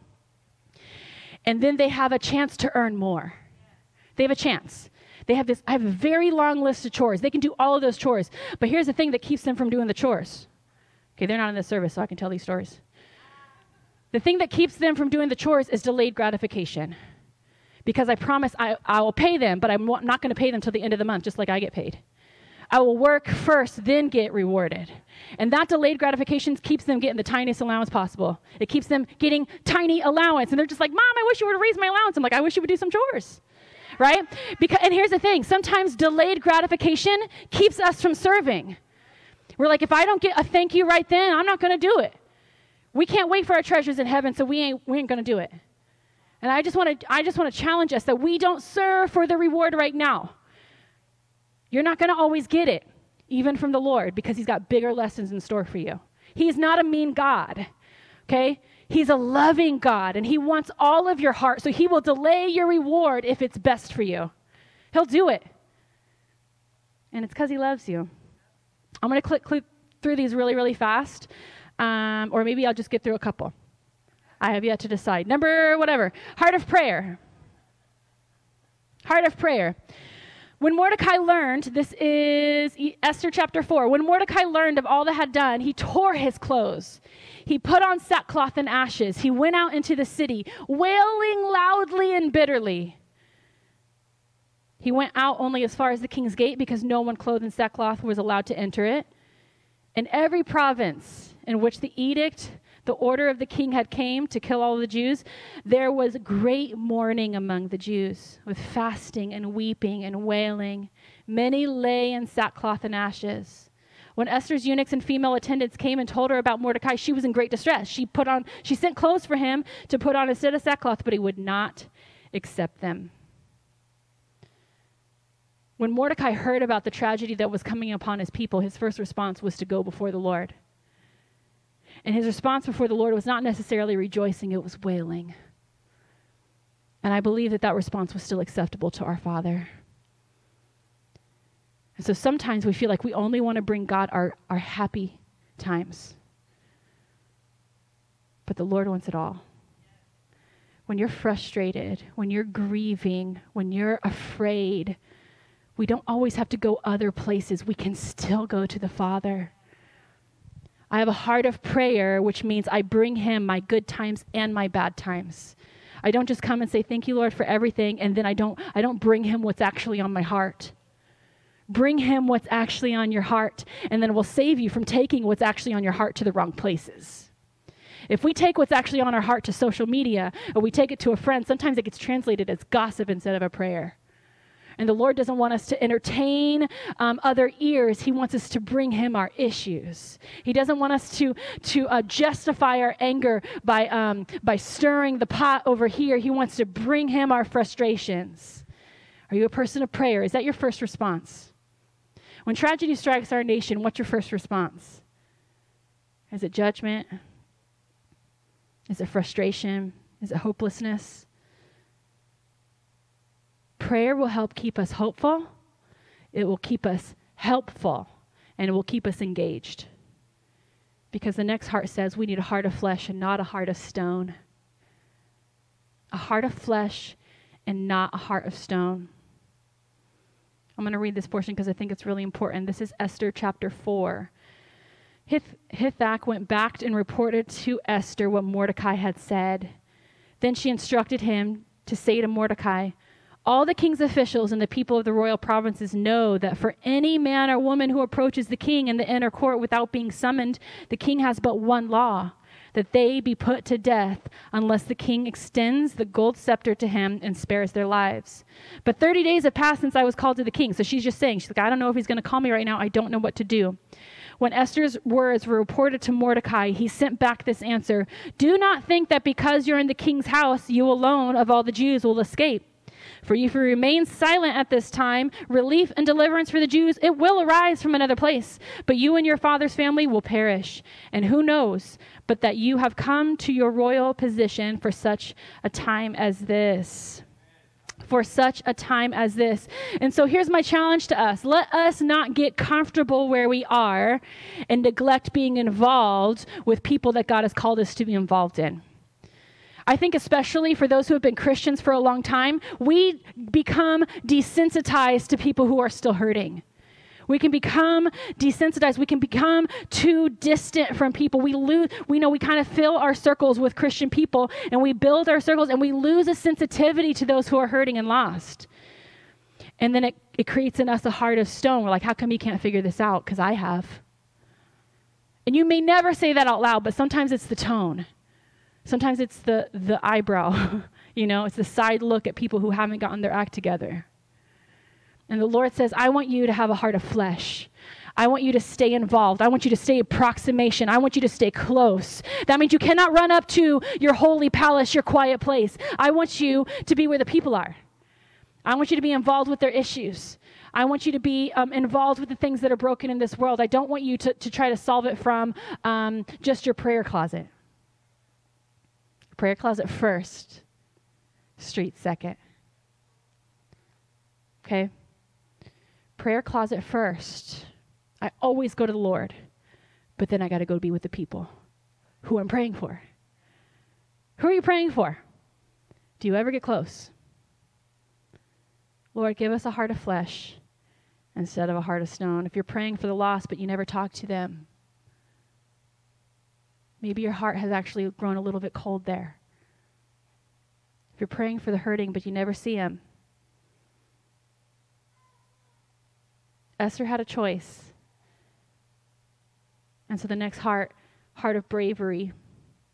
And then they have a chance to earn more. They have a chance. They have this, I have a very long list of chores. They can do all of those chores. But here's the thing that keeps them from doing the chores. Okay, they're not in this service, so I can tell these stories. The thing that keeps them from doing the chores is delayed gratification. Because I promise I, I will pay them, but I'm not going to pay them till the end of the month, just like I get paid. I will work first, then get rewarded. And that delayed gratification keeps them getting the tiniest allowance possible. It keeps them getting tiny allowance. And they're just like, Mom, I wish you would raise my allowance. I'm like, I wish you would do some chores, right? Because, and here's the thing. Sometimes delayed gratification keeps us from serving. We're like, if I don't get a thank you right then, I'm not going to do it. We can't wait for our treasures in heaven, so we ain't, we ain't going to do it. And I just want to I just want to challenge us that we don't serve for the reward right now. You're not going to always get it, even from the Lord, because he's got bigger lessons in store for you. He's not a mean God, okay? He's a loving God, and he wants all of your heart, so he will delay your reward if it's best for you. He'll do it. And it's because he loves you. I'm going to click, click through these really, really fast, um, or maybe I'll just get through a couple. I have yet to decide. Number whatever, heart of prayer. Heart of prayer. When Mordecai learned, this is Esther chapter four, when Mordecai learned of all that had done, he tore his clothes. He put on sackcloth and ashes. He went out into the city, wailing loudly and bitterly. He went out only as far as the king's gate because no one clothed in sackcloth was allowed to enter it. In every province in which the edict the order of the king had came to kill all the Jews, there was great mourning among the Jews, with fasting and weeping and wailing. Many lay in sackcloth and ashes. When Esther's eunuchs and female attendants came and told her about Mordecai, she was in great distress. She put on, she sent clothes for him to put on instead of sackcloth, but he would not accept them. When Mordecai heard about the tragedy that was coming upon his people, his first response was to go before the Lord. And his response before the Lord was not necessarily rejoicing, it was wailing. And I believe that that response was still acceptable to our Father. And so sometimes we feel like we only want to bring God our, our happy times. But the Lord wants it all. When you're frustrated, when you're grieving, when you're afraid, we don't always have to go other places. We can still go to the Father. I have a heart of prayer, which means I bring him my good times and my bad times. I don't just come and say, thank you, Lord, for everything, and then I don't, I don't bring him what's actually on my heart. Bring him what's actually on your heart, and then we'll save you from taking what's actually on your heart to the wrong places. If we take what's actually on our heart to social media, or we take it to a friend, sometimes it gets translated as gossip instead of a prayer. And the Lord doesn't want us to entertain um, other ears. He wants us to bring him our issues. He doesn't want us to, to uh, justify our anger by, um, by stirring the pot over here. He wants to bring him our frustrations. Are you a person of prayer? Is that your first response? When tragedy strikes our nation, what's your first response? Is it judgment? Is it frustration? Is it hopelessness? Prayer will help keep us hopeful, it will keep us helpful, and it will keep us engaged. Because the next heart says we need a heart of flesh and not a heart of stone. A heart of flesh and not a heart of stone. I'm going to read this portion because I think it's really important. This is Esther chapter four. Hith- Hithak went back and reported to Esther what Mordecai had said. Then she instructed him to say to Mordecai, all the king's officials and the people of the royal provinces know that for any man or woman who approaches the king in the inner court without being summoned, the king has but one law, that they be put to death unless the king extends the gold scepter to him and spares their lives. But thirty days have passed since I was called to the king. So she's just saying, she's like, I don't know if he's going to call me right now. I don't know what to do. When Esther's words were reported to Mordecai, he sent back this answer. Do not think that because you're in the king's house, you alone of all the Jews will escape. For if you remain silent at this time, relief and deliverance for the Jews, it will arise from another place. But you and your father's family will perish. And who knows but that you have come to your royal position for such a time as this. For such a time as this. And so here's my challenge to us. Let us not get comfortable where we are and neglect being involved with people that God has called us to be involved in. I think especially for those who have been Christians for a long time, we become desensitized to people who are still hurting. We can become desensitized. We can become too distant from people. We lose, we know we kind of fill our circles with Christian people, and we build our circles, and we lose a sensitivity to those who are hurting and lost. And then it, it creates in us a heart of stone. We're like, how come you can't figure this out? Because I have. And you may never say that out loud, but sometimes it's the tone. Sometimes it's the, the eyebrow, you know, it's the side look at people who haven't gotten their act together. And the Lord says, I want you to have a heart of flesh. I want you to stay involved. I want you to stay in proximation. I want you to stay close. That means you cannot run up to your holy palace, your quiet place. I want you to be where the people are. I want you to be involved with their issues. I want you to be um, involved with the things that are broken in this world. I don't want you to, to try to solve it from um, just your prayer closet. Prayer closet first, street second. Okay? Prayer closet first. I always go to the Lord, but then I got to go be with the people who I'm praying for. Who are you praying for? Do you ever get close? Lord, give us a heart of flesh instead of a heart of stone. If you're praying for the lost, but you never talk to them, maybe your heart has actually grown a little bit cold there. If you're praying for the hurting, but you never see them. Esther had a choice. And so the next heart, heart of bravery,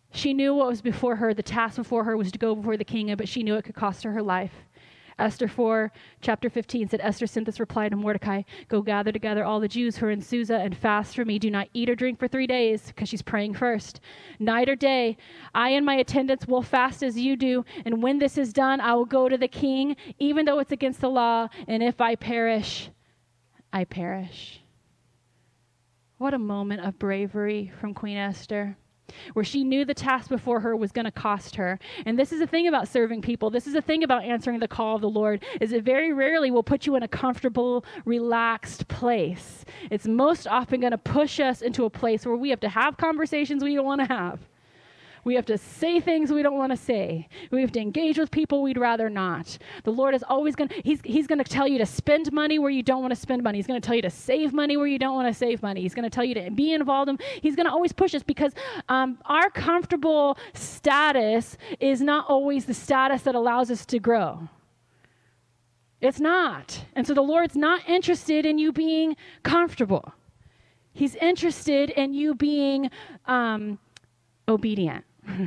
She knew what was before her. The task before her was to go before the king, but she knew it could cost her her life. Esther four, chapter fifteen said, Esther sent this reply to Mordecai, go gather together all the Jews who are in Susa and fast for me. Do not eat or drink for three days, because she's praying first. Night or day, I and my attendants will fast as you do, and when this is done, I will go to the king, even though it's against the law, and if I perish, I perish. What a moment of bravery from Queen Esther, where she knew the task before her was going to cost her. And this is the thing about serving people. This is the thing about answering the call of the Lord, is it very rarely will put you in a comfortable, relaxed place. It's most often going to push us into a place where we have to have conversations we don't want to have. We have to say things we don't want to say. We have to engage with people we'd rather not. The Lord is always going to, he's, he's going to tell you to spend money where you don't want to spend money. He's going to tell you to save money where you don't want to save money. He's going to tell you to be involved in, he's going to always push us, because um, our comfortable status is not always the status that allows us to grow. It's not. And so the Lord's not interested in you being comfortable. He's interested in you being um, obedient.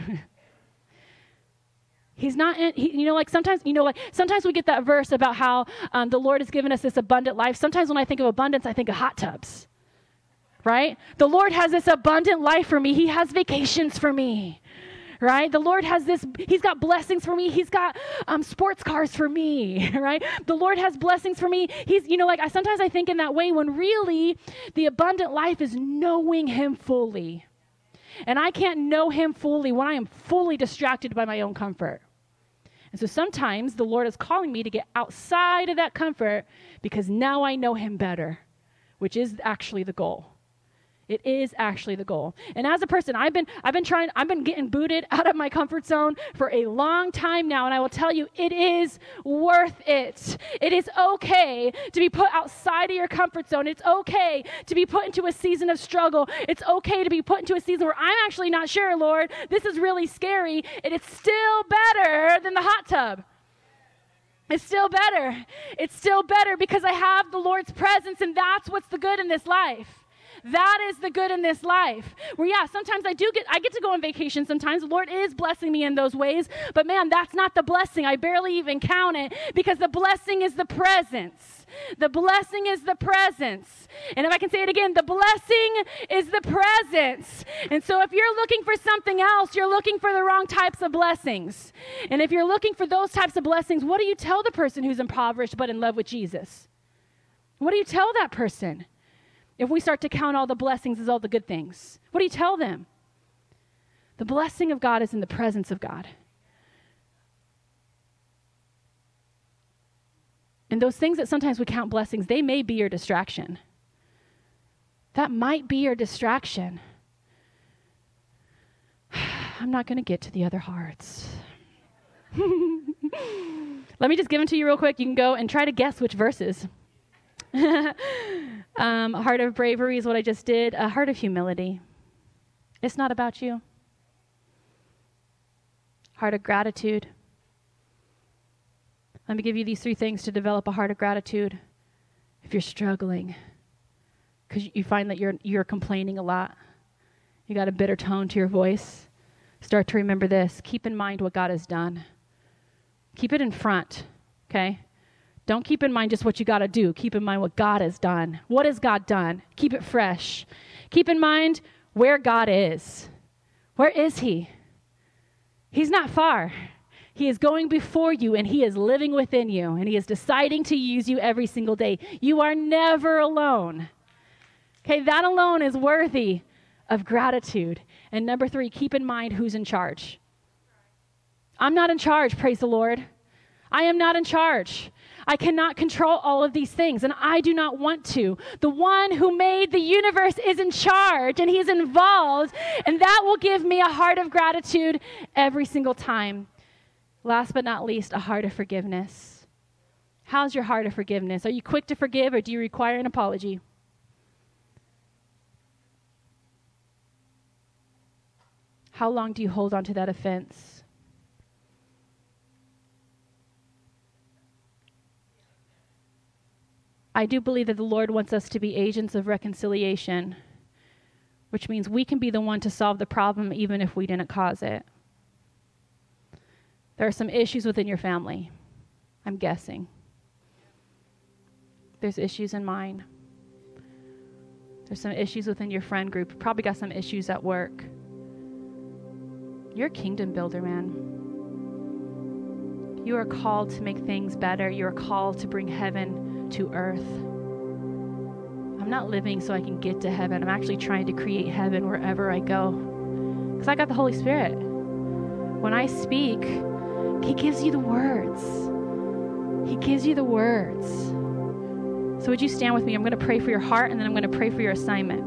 He's not, in, he, you know, like sometimes, you know, like sometimes we get that verse about how um, the Lord has given us this abundant life. Sometimes when I think of abundance, I think of hot tubs, right? The Lord has this abundant life for me. He has vacations for me, right? The Lord has this, he's got blessings for me. He's got um, sports cars for me, right? The Lord has blessings for me. He's, you know, like I sometimes I think in that way, when really the abundant life is knowing him fully. And I can't know him fully when I am fully distracted by my own comfort. And so sometimes the Lord is calling me to get outside of that comfort, because now I know him better, which is actually the goal. It is actually the goal. And as a person, I've been I've been trying, I've been getting booted out of my comfort zone for a long time now. And I will tell you, it is worth it. It is okay to be put outside of your comfort zone. It's okay to be put into a season of struggle. It's okay to be put into a season where I'm actually not sure, Lord, this is really scary. And it's still better than the hot tub. It's still better. It's still better because I have the Lord's presence, and that's what's the good in this life. That is the good in this life. Where, yeah, sometimes I do get, I get to go on vacation sometimes. The Lord is blessing me in those ways. But man, that's not the blessing. I barely even count it, because the blessing is the presence. The blessing is the presence. And if I can say it again, the blessing is the presence. And so if you're looking for something else, you're looking for the wrong types of blessings. And if you're looking for those types of blessings, what do you tell the person who's impoverished but in love with Jesus? What do you tell that person? If we start to count all the blessings as all the good things, what do you tell them? The blessing of God is in the presence of God. And those things that sometimes we count blessings, they may be your distraction. That might be your distraction. I'm not going to get to the other hearts. Let me just give them to you real quick. You can go and try to guess which verses. um, a heart of bravery is what I just did. A heart of humility. It's not about you. Heart of gratitude. Let me give you these three things to develop a heart of gratitude. If you're struggling, because you find that you're you're complaining a lot, you got a bitter tone to your voice, start to remember this. Keep in mind what God has done. Keep it in front, okay? Don't keep in mind just what you got to do. Keep in mind what God has done. What has God done? Keep it fresh. Keep in mind where God is. Where is he? He's not far. He is going before you, and he is living within you, and he is deciding to use you every single day. You are never alone. Okay, that alone is worthy of gratitude. And number three, keep in mind who's in charge. I'm not in charge, praise the Lord. I am not in charge. I cannot control all of these things, and I do not want to. The one who made the universe is in charge, and he's involved, and that will give me a heart of gratitude every single time. Last but not least, a heart of forgiveness. How's your heart of forgiveness? Are you quick to forgive, or do you require an apology? How long do you hold on to that offense? I do believe that the Lord wants us to be agents of reconciliation. which means we can be the one to solve the problem even if we didn't cause it. There are some issues within your family, I'm guessing. There's issues in mine. There's some issues within your friend group. You've probably got some issues at work. You're a kingdom builder, man. You are called to make things better. You are called to bring heaven to earth. I'm not living so I can get to heaven. I'm actually trying to create heaven wherever I go. Because I got the Holy Spirit. When I speak, He gives you the words. He gives you the words. So would you stand with me? I'm going to pray for your heart, and then I'm going to pray for your assignment.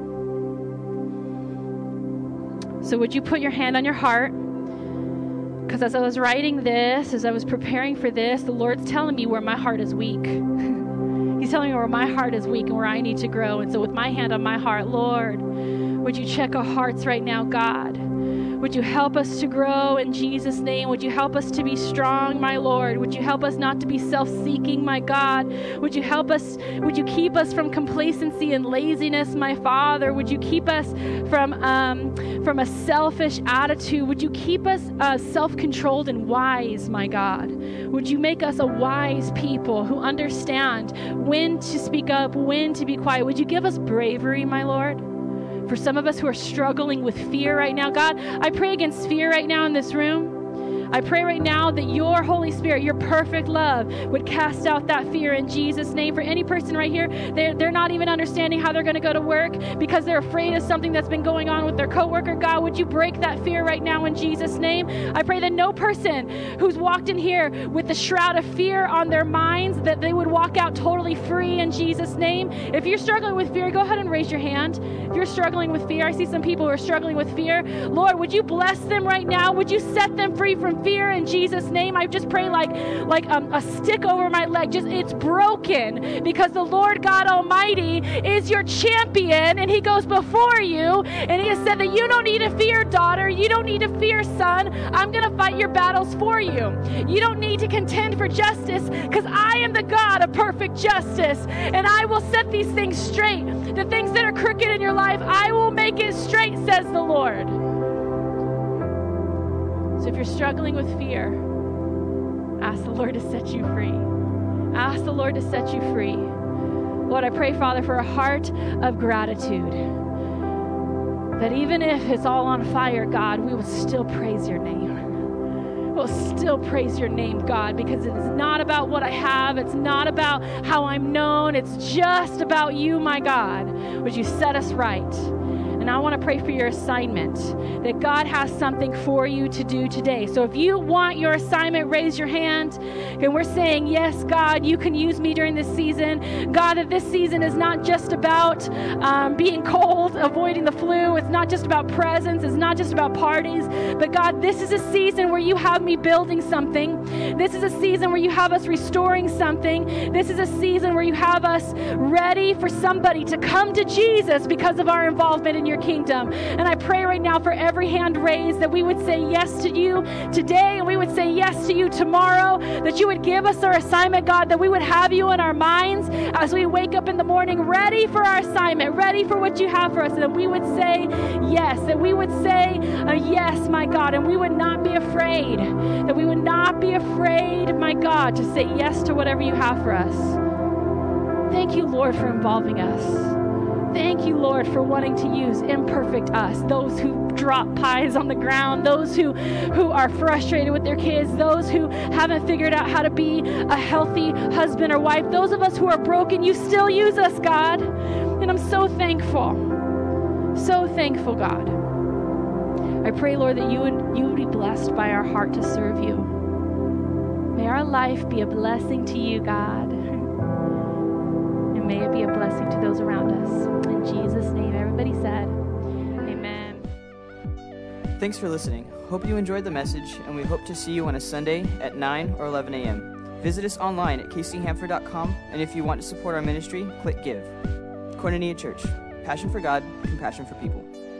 So would you put your hand on your heart? Because as I was writing this, as I was preparing for this, the Lord's telling me where my heart is weak. He's telling me where my heart is weak and where I need to grow. And so with my hand on my heart, Lord, would you check our hearts right now, God? Would you help us to grow in Jesus' name? Would you help us to be strong, my Lord? Would you help us not to be self-seeking, my God? Would you help us, would you keep us from complacency and laziness, my Father? Would you keep us from, um, from a selfish attitude? Would you keep us uh, self-controlled and wise, my God? Would you make us a wise people who understand when to speak up, when to be quiet? Would you give us bravery, my Lord? For some of us who are struggling with fear right now, God, I pray against fear right now in this room. I pray right now that your Holy Spirit, your perfect love, would cast out that fear in Jesus' name. For any person right here, they're, they're not even understanding how they're going to go to work because they're afraid of something that's been going on with their coworker. God, would you break that fear right now in Jesus' name? I pray that no person who's walked in here with the shroud of fear on their minds, that they would walk out totally free in Jesus' name. If you're struggling with fear, go ahead and raise your hand. If you're struggling with fear, I see some people who are struggling with fear. Lord, would you bless them right now? Would you set them free from fear in Jesus' name? I just pray like like um, a stick over my leg. Just it's broken because the Lord God Almighty is your champion and He goes before you, and He has said that you don't need to fear, daughter. You don't need to fear, son. I'm going to fight your battles for you. You don't need to contend for justice because I am the God of perfect justice, and I will set these things straight. The things that are crooked in your life, I will make it straight, says the Lord. So if you're struggling with fear, ask the Lord to set you free. Ask the Lord to set you free. Lord, I pray, Father, for a heart of gratitude. That even if it's all on fire, God, we will still praise your name. We'll still praise your name, God, because it's not about what I have. It's not about how I'm known. It's just about you, my God. Would you set us right? And I want to pray for your assignment, that God has something for you to do today. So if you want your assignment, raise your hand. And we're saying, yes, God, you can use me during this season. God, that this season is not just about um, being cold, avoiding the flu. It's not just about presents. It's not just about parties. But God, this is a season where you have me building something. This is a season where you have us restoring something. This is a season where you have us ready for somebody to come to Jesus because of our involvement in your kingdom. And I pray right now for every hand raised that we would say yes to you today, and we would say yes to you tomorrow, that you would give us our assignment, God, that we would have you in our minds as we wake up in the morning ready for our assignment, ready for what you have for us, and that we would say yes, that we would say a yes, my God, and we would not be afraid, that we would not be afraid, my God, to say yes to whatever you have for us. Thank you, Lord, for involving us. Thank you, Lord, for wanting to use imperfect us, those who drop pies on the ground, those who, who are frustrated with their kids, those who haven't figured out how to be a healthy husband or wife, those of us who are broken. You still use us, God, and I'm so thankful, so thankful, God. I pray, Lord, that you would, you would be blessed by our heart to serve you. May our life be a blessing to you, God. May it be a blessing to those around us. In Jesus' name, everybody said, amen. Thanks for listening. Hope you enjoyed the message, and we hope to see you on a Sunday at nine or eleven a.m. Visit us online at k c hanford dot com, and if you want to support our ministry, click Give. Koinonia Church, passion for God, compassion for people.